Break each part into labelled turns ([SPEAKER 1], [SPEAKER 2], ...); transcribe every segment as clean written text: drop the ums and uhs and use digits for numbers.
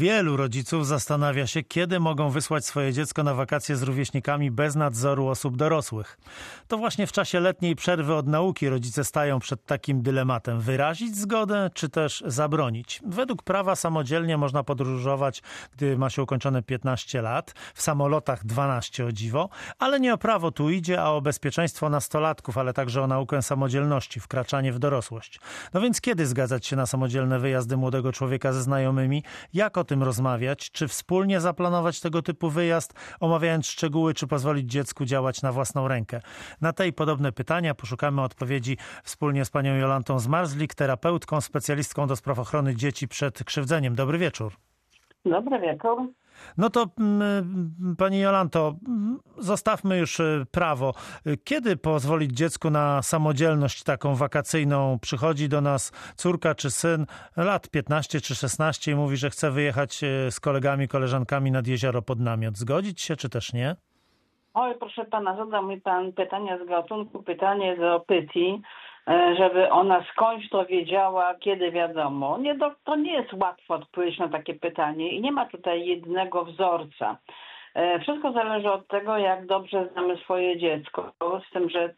[SPEAKER 1] Wielu rodziców zastanawia się, kiedy mogą wysłać swoje dziecko na wakacje z rówieśnikami bez nadzoru osób dorosłych. To właśnie w czasie letniej przerwy od nauki rodzice stają przed takim dylematem: wyrazić zgodę, czy też zabronić. Według prawa samodzielnie można podróżować, gdy ma się ukończone 15 lat, w samolotach 12 o dziwo, ale nie o prawo tu idzie, a o bezpieczeństwo nastolatków, ale także o naukę samodzielności, wkraczanie w dorosłość. No więc kiedy zgadzać się na samodzielne wyjazdy młodego człowieka ze znajomymi? Jak o tym rozmawiać? Czy wspólnie zaplanować tego typu wyjazd, omawiając szczegóły, czy pozwolić dziecku działać na własną rękę? Na te i podobne pytania poszukamy odpowiedzi wspólnie z panią Jolantą Zmarzlik, terapeutką, specjalistką do spraw ochrony dzieci przed krzywdzeniem. Dobry wieczór.
[SPEAKER 2] Dobry wieczór.
[SPEAKER 1] No to pani Jolanto, zostawmy już prawo. Kiedy pozwolić dziecku na samodzielność taką wakacyjną? Przychodzi do nas córka czy syn, lat 15 czy 16 i mówi, że chce wyjechać z kolegami, koleżankami nad jezioro pod namiot. Zgodzić się czy też nie?
[SPEAKER 2] Oj, proszę pana, zadał mi pan pytanie z gatunku, pytanie do Pythii, żeby ona skądś to wiedziała, kiedy wiadomo. To nie jest łatwo odpowiedzieć na takie pytanie i nie ma tutaj jednego wzorca. Wszystko zależy od tego, jak dobrze znamy swoje dziecko. Z tym, że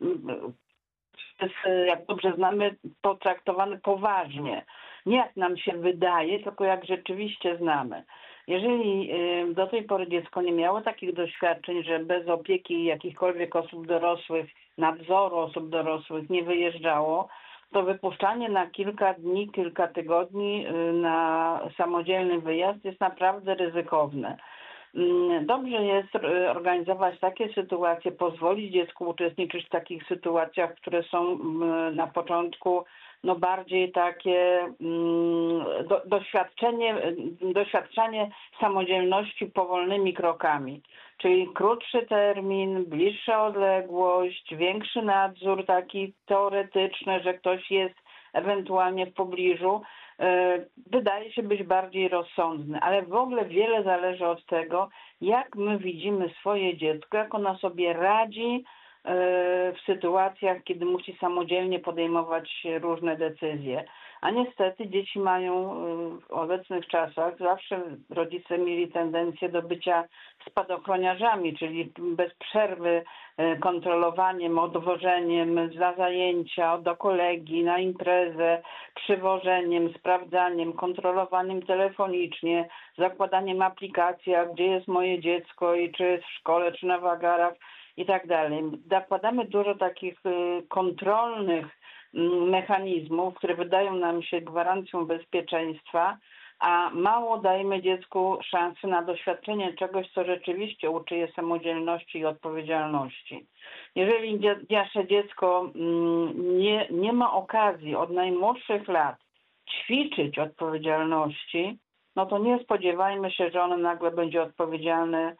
[SPEAKER 2] jak dobrze znamy, potraktowane poważnie. Nie jak nam się wydaje, tylko jak rzeczywiście znamy. Jeżeli do tej pory dziecko nie miało takich doświadczeń, że bez opieki jakichkolwiek osób dorosłych, nadzoru osób dorosłych nie wyjeżdżało, to wypuszczanie na kilka dni, kilka tygodni na samodzielny wyjazd jest naprawdę ryzykowne. Dobrze jest organizować takie sytuacje, pozwolić dziecku uczestniczyć w takich sytuacjach, które są na początku bardziej takie doświadczanie samodzielności powolnymi krokami. Czyli krótszy termin, bliższa odległość, większy nadzór taki teoretyczny, że ktoś jest ewentualnie w pobliżu, wydaje się być bardziej rozsądny. Ale w ogóle wiele zależy od tego, jak my widzimy swoje dziecko, jak ono sobie radzi w sytuacjach, kiedy musi samodzielnie podejmować różne decyzje. A niestety dzieci mają w obecnych czasach, zawsze rodzice mieli tendencję do bycia spadochroniarzami, czyli bez przerwy kontrolowaniem, odwożeniem na zajęcia, do kolegi, na imprezę, przywożeniem, sprawdzaniem, kontrolowaniem telefonicznie, zakładaniem aplikacji, a gdzie jest moje dziecko i czy jest w szkole, czy na wagarach i tak dalej. Zakładamy dużo takich kontrolnych mechanizmów, które wydają nam się gwarancją bezpieczeństwa, a mało dajemy dziecku szansy na doświadczenie czegoś, co rzeczywiście uczy je samodzielności i odpowiedzialności. Jeżeli nasze dziecko nie ma okazji od najmłodszych lat ćwiczyć odpowiedzialności, no to nie spodziewajmy się, że ono nagle będzie odpowiedzialne,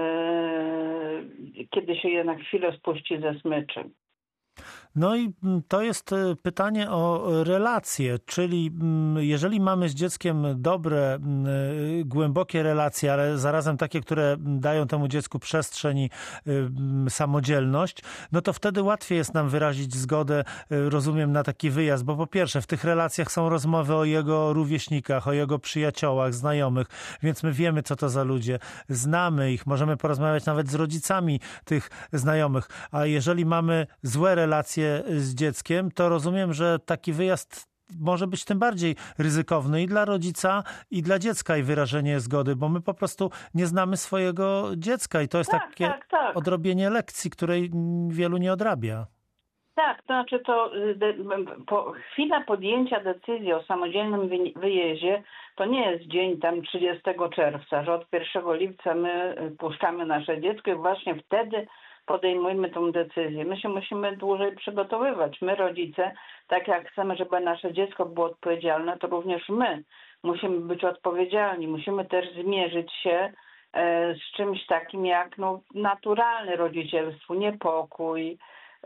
[SPEAKER 2] kiedy się je na chwilę spuści ze smyczy.
[SPEAKER 1] No i to jest pytanie o relacje, czyli jeżeli mamy z dzieckiem dobre, głębokie relacje, ale zarazem takie, które dają temu dziecku przestrzeń i samodzielność, no to wtedy łatwiej jest nam wyrazić zgodę, rozumiem, na taki wyjazd, bo po pierwsze w tych relacjach są rozmowy o jego rówieśnikach, o jego przyjaciołach, znajomych, więc my wiemy, co to za ludzie, znamy ich, możemy porozmawiać nawet z rodzicami tych znajomych, a jeżeli mamy złe relacje z dzieckiem, to rozumiem, że taki wyjazd może być tym bardziej ryzykowny i dla rodzica, i dla dziecka, i wyrażenie zgody, bo my po prostu nie znamy swojego dziecka i to jest takie odrobienie lekcji, której wielu nie odrabia.
[SPEAKER 2] Tak, to znaczy chwila podjęcia decyzji o samodzielnym wyjeździe to nie jest dzień tam 30 czerwca, że od 1 lipca my puszczamy nasze dziecko i właśnie wtedy podejmujemy tą decyzję. My się musimy dłużej przygotowywać. My, rodzice, tak jak chcemy, żeby nasze dziecko było odpowiedzialne, to również my musimy być odpowiedzialni. Musimy też zmierzyć się z czymś takim jak naturalne rodzicielstwo, niepokój,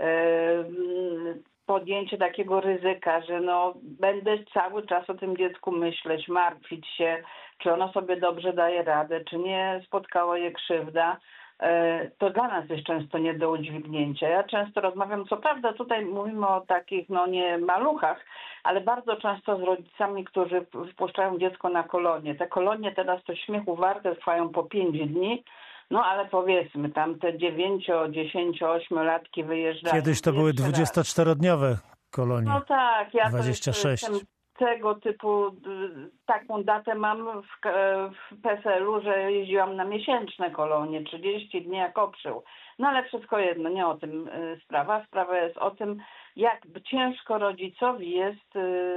[SPEAKER 2] podjęcie takiego ryzyka, że będę cały czas o tym dziecku myśleć, martwić się, czy ono sobie dobrze daje radę, czy nie spotkała je krzywda. to dla nas jest często nie do udźwignięcia. Ja często rozmawiam, co prawda tutaj mówimy o takich, no nie maluchach, ale bardzo często z rodzicami, którzy wpuszczają dziecko na kolonie. Te kolonie teraz to śmiechu warte, trwają po 5 dni, no ale powiedzmy, tam te 9, 10, 8-latki wyjeżdżają.
[SPEAKER 1] Kiedyś to były 24-dniowe kolonie.
[SPEAKER 2] No tak, ja
[SPEAKER 1] 26.
[SPEAKER 2] to jestem tego typu, taką datę mam w PESEL-u, że jeździłam na miesięczne kolonie, 30 dni jak oprzył. No ale wszystko jedno, nie o tym sprawa. Sprawa jest o tym, jak ciężko rodzicowi jest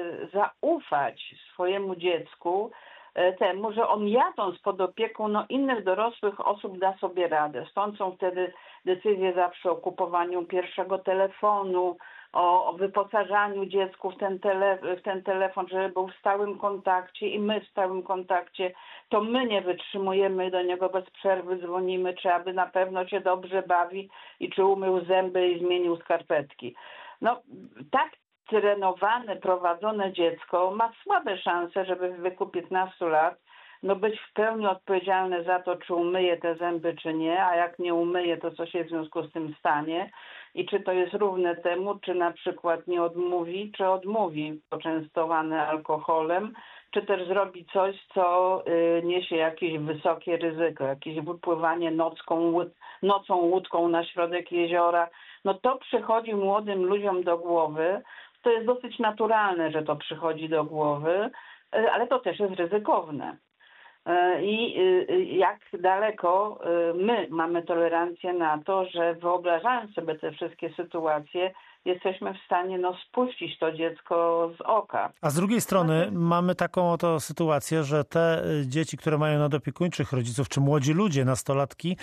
[SPEAKER 2] zaufać swojemu dziecku, temu, że on jadąc pod opieką innych dorosłych osób da sobie radę. Stąd są wtedy decyzje zawsze o kupowaniu pierwszego telefonu, o wyposażaniu dziecku w ten telefon, żeby był w stałym kontakcie i my w stałym kontakcie. To my nie wytrzymujemy, do niego bez przerwy dzwonimy, czy aby na pewno się dobrze bawi i czy umył zęby i zmienił skarpetki. No tak trenowane, prowadzone dziecko ma słabe szanse, żeby w wieku 15 lat być w pełni odpowiedzialne za to, czy umyje te zęby, czy nie, a jak nie umyje, to co się w związku z tym stanie i czy to jest równe temu, czy na przykład nie odmówi, czy odmówi poczęstowane alkoholem, czy też zrobi coś, co niesie jakieś wysokie ryzyko, jakieś wypływanie nocą łódką na środek jeziora. No to przychodzi młodym ludziom do głowy. To jest dosyć naturalne, że to przychodzi do głowy, ale to też jest ryzykowne. I jak daleko my mamy tolerancję na to, że wyobrażając sobie te wszystkie sytuacje, jesteśmy w stanie spuścić to dziecko z oka.
[SPEAKER 1] A z drugiej strony mamy taką oto sytuację, że te dzieci, które mają nadopiekuńczych rodziców, czy młodzi ludzie, nastolatki,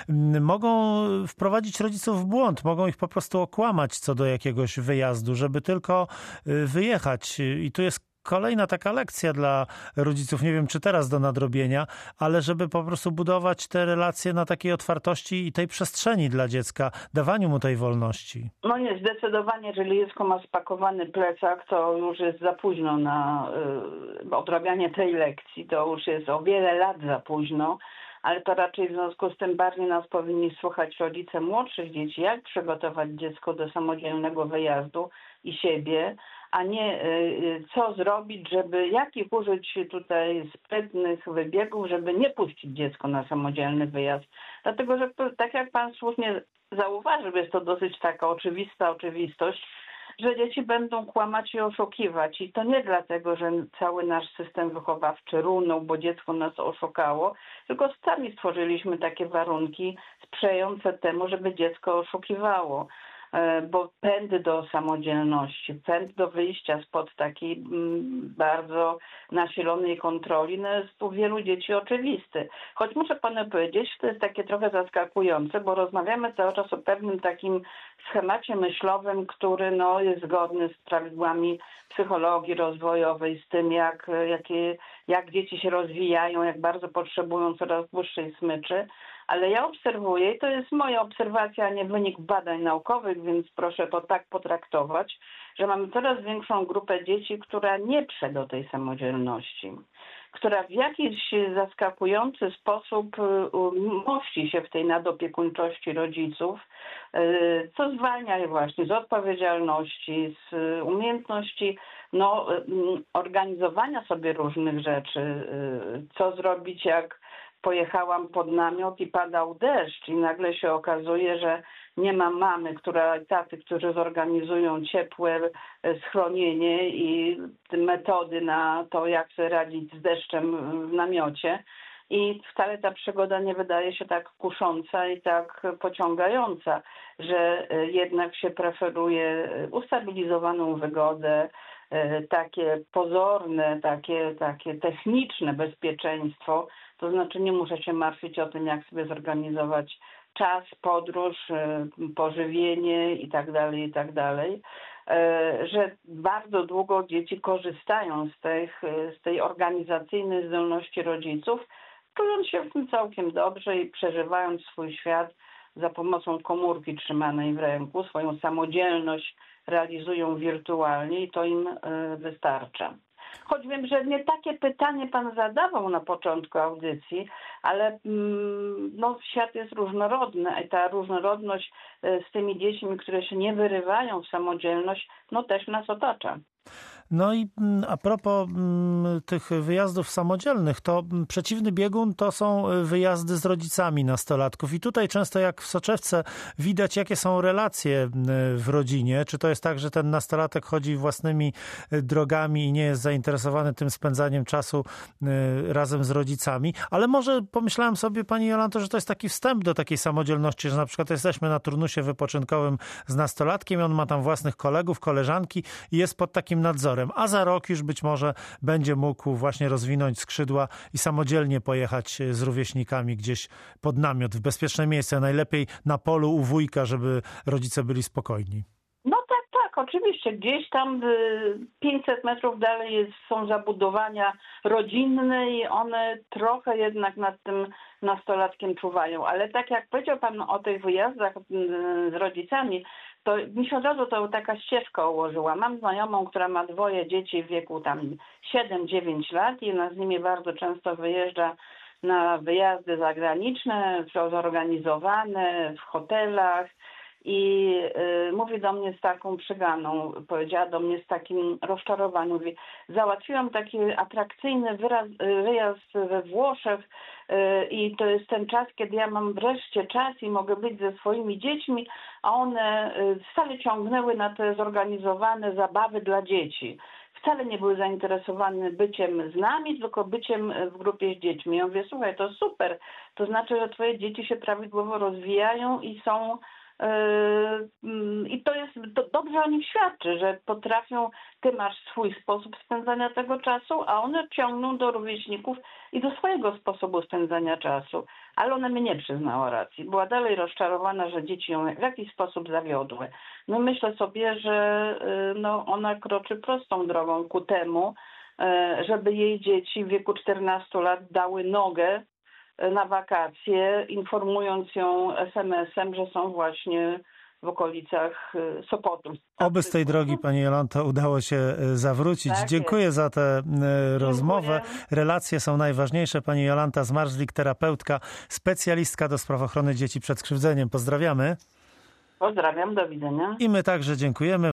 [SPEAKER 1] mogą wprowadzić rodziców w błąd, mogą ich po prostu okłamać co do jakiegoś wyjazdu, żeby tylko wyjechać. I tu jest kolejna taka lekcja dla rodziców, nie wiem czy teraz do nadrobienia, ale żeby po prostu budować te relacje na takiej otwartości i tej przestrzeni dla dziecka, dawaniu mu tej wolności.
[SPEAKER 2] No nie, zdecydowanie, jeżeli dziecko ma spakowany plecak, to już jest za późno na odrabianie tej lekcji, to już jest o wiele lat za późno, ale to raczej w związku z tym bardziej nas powinni słuchać rodzice młodszych dzieci, jak przygotować dziecko do samodzielnego wyjazdu i siebie, a nie co zrobić, jakich użyć tutaj sprytnych wybiegów, żeby nie puścić dziecko na samodzielny wyjazd. Dlatego, że tak jak pan słusznie zauważył, jest to dosyć taka oczywista oczywistość, że dzieci będą kłamać i oszukiwać. I to nie dlatego, że cały nasz system wychowawczy runął, bo dziecko nas oszukało, tylko sami stworzyliśmy takie warunki sprzyjające temu, żeby dziecko oszukiwało. Bo pęd do samodzielności, pęd do wyjścia spod takiej bardzo nasilonej kontroli jest u wielu dzieci oczywisty. Choć muszę panu powiedzieć, to jest takie trochę zaskakujące, bo rozmawiamy cały czas o pewnym takim schemacie myślowym, który jest zgodny z prawidłami psychologii rozwojowej, z tym jak dzieci się rozwijają, jak bardzo potrzebują coraz dłuższej smyczy. Ale ja obserwuję, i to jest moja obserwacja, a nie wynik badań naukowych, więc proszę to tak potraktować, że mamy coraz większą grupę dzieci, która nie prze do tej samodzielności, która w jakiś zaskakujący sposób mości się w tej nadopiekuńczości rodziców, co zwalnia je właśnie z odpowiedzialności, z umiejętności organizowania sobie różnych rzeczy, co zrobić, jak pojechałam pod namiot i padał deszcz i nagle się okazuje, że nie ma mamy, taty, którzy zorganizują ciepłe schronienie i metody na to, jak sobie radzić z deszczem w namiocie. I wcale ta przygoda nie wydaje się tak kusząca i tak pociągająca, że jednak się preferuje ustabilizowaną wygodę, takie pozorne, takie techniczne bezpieczeństwo, to znaczy nie muszę się martwić o tym, jak sobie zorganizować czas, podróż, pożywienie i tak dalej, że bardzo długo dzieci korzystają z tej organizacyjnej zdolności rodziców, czując się w tym całkiem dobrze i przeżywając swój świat za pomocą komórki trzymanej w ręku, swoją samodzielność realizują wirtualnie i to im wystarcza. Choć wiem, że nie takie pytanie pan zadawał na początku audycji, ale no, świat jest różnorodny i ta różnorodność z tymi dziećmi, które się nie wyrywają w samodzielność, no też nas otacza.
[SPEAKER 1] No i a propos tych wyjazdów samodzielnych, to przeciwny biegun to są wyjazdy z rodzicami nastolatków. I tutaj często jak w soczewce widać, jakie są relacje w rodzinie. Czy to jest tak, że ten nastolatek chodzi własnymi drogami i nie jest zainteresowany tym spędzaniem czasu razem z rodzicami. Ale może pomyślałem sobie, pani Jolanto, że to jest taki wstęp do takiej samodzielności, że na przykład jesteśmy na turnusie wypoczynkowym z nastolatkiem i on ma tam własnych kolegów, koleżanki i jest pod takim nadzorem. A za rok już być może będzie mógł właśnie rozwinąć skrzydła i samodzielnie pojechać z rówieśnikami gdzieś pod namiot, w bezpieczne miejsce, najlepiej na polu u wujka, żeby rodzice byli spokojni.
[SPEAKER 2] No tak, oczywiście. Gdzieś tam 500 metrów dalej są zabudowania rodzinne i one trochę jednak nad tym nastolatkiem czuwają. Ale tak jak powiedział pan o tych wyjazdach z rodzicami, to mi się od razu to taka ścieżka ułożyła. Mam znajomą, która ma 2 dzieci w wieku tam 7-9 lat i ona z nimi bardzo często wyjeżdża na wyjazdy zagraniczne, zorganizowane w hotelach i mówi do mnie z taką przyganą, powiedziała do mnie z takim rozczarowaniem, mówi, załatwiłam taki atrakcyjny wyjazd we Włoszech i to jest ten czas, kiedy ja mam wreszcie czas i mogę być ze swoimi dziećmi, a one wcale ciągnęły na te zorganizowane zabawy dla dzieci. Wcale nie były zainteresowane byciem z nami, tylko byciem w grupie z dziećmi. Ja mówię, słuchaj, to super, to znaczy, że twoje dzieci się prawidłowo rozwijają i są i to dobrze o nich świadczy, że potrafią, ty masz swój sposób spędzania tego czasu, a one ciągną do rówieśników i do swojego sposobu spędzania czasu. Ale ona mi nie przyznała racji. Była dalej rozczarowana, że dzieci ją w jakiś sposób zawiodły. No myślę sobie, że no, ona kroczy prostą drogą ku temu, żeby jej dzieci w wieku 14 lat dały nogę na wakacje, informując ją SMS-em, że są właśnie w okolicach Sopotu.
[SPEAKER 1] Oby z tej drogi, pani Jolanto, udało się zawrócić. Tak, dziękuję za tę rozmowę. Relacje są najważniejsze. Pani Jolanta Zmarzlik, terapeutka, specjalistka do spraw ochrony dzieci przed skrzywdzeniem. Pozdrawiamy.
[SPEAKER 2] Pozdrawiam, do widzenia.
[SPEAKER 1] I my także dziękujemy.